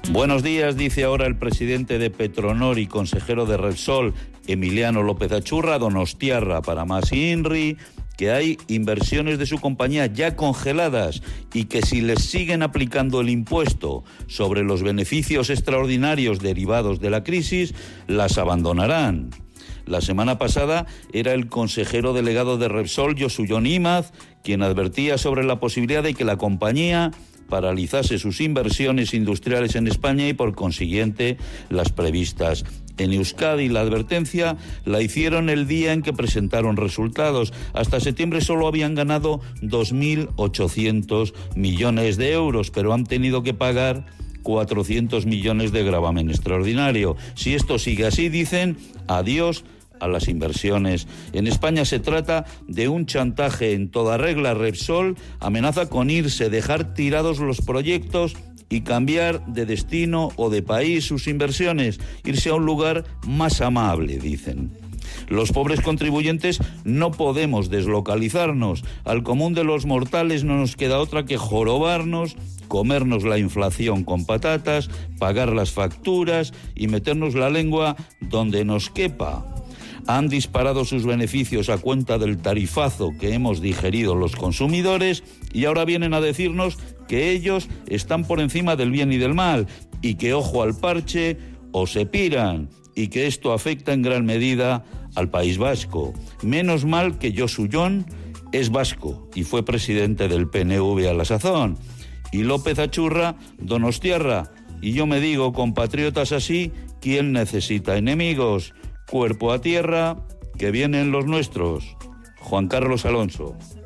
Buenos días, dice ahora el presidente de Petronor y consejero de Repsol, Emiliano López Achurra, donostiarra para más INRI, que hay inversiones de su compañía ya congeladas y que si les siguen aplicando el impuesto sobre los beneficios extraordinarios derivados de la crisis, las abandonarán. La semana pasada era el consejero delegado de Repsol, Josu Jon Imaz, quien advertía sobre la posibilidad de que la compañía paralizase sus inversiones industriales en España y, por consiguiente, las previstas en Euskadi. La advertencia la hicieron el día en que presentaron resultados. Hasta septiembre solo habían ganado 2.800 millones de euros, pero han tenido que pagar 400 millones de gravamen extraordinario. Si esto sigue así, dicen, adiós a las inversiones. En España se trata de un chantaje en toda regla. Repsol amenaza con irse, dejar tirados los proyectos y cambiar de destino o de país sus inversiones, irse a un lugar más amable, dicen. Los pobres contribuyentes no podemos deslocalizarnos. Al común de los mortales no nos queda otra que jorobarnos, comernos la inflación con patatas, pagar las facturas y meternos la lengua donde nos quepa. Han disparado sus beneficios a cuenta del tarifazo que hemos digerido los consumidores y ahora vienen a decirnos que ellos están por encima del bien y del mal y que ojo al parche o se piran y que esto afecta en gran medida al País Vasco. Menos mal que Josu Jon es vasco y fue presidente del PNV a la sazón. Y López Achurra, donostiarra. Y yo me digo, compatriotas así, ¿quién necesita enemigos? Cuerpo a tierra, que vienen los nuestros. Juan Carlos Alonso.